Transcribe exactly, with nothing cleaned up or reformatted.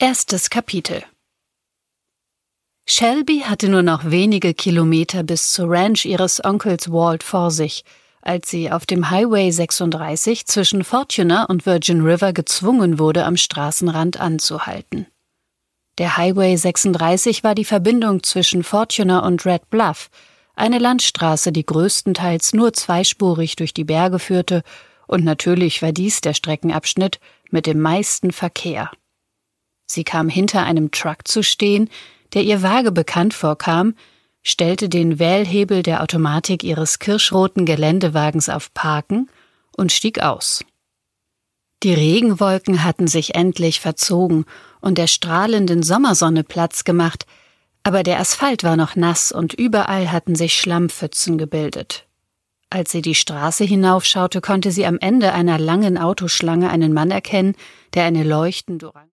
Erstes Kapitel. Shelby hatte nur noch wenige Kilometer bis zur Ranch ihres Onkels Walt vor sich, als sie auf dem Highway sechsunddreißig zwischen Fortuna und Virgin River gezwungen wurde, am Straßenrand anzuhalten. Der Highway sechsunddreißig war die Verbindung zwischen Fortuna und Red Bluff, eine Landstraße, die größtenteils nur zweispurig durch die Berge führte, und natürlich war dies der Streckenabschnitt mit dem meisten Verkehr. Sie kam hinter einem Truck zu stehen, der ihr vage bekannt vorkam, stellte den Wählhebel der Automatik ihres kirschroten Geländewagens auf Parken und stieg aus. Die Regenwolken hatten sich endlich verzogen und der strahlenden Sommersonne Platz gemacht, aber der Asphalt war noch nass und überall hatten sich Schlammpfützen gebildet. Als sie die Straße hinaufschaute, konnte sie am Ende einer langen Autoschlange einen Mann erkennen, der eine leuchtend orange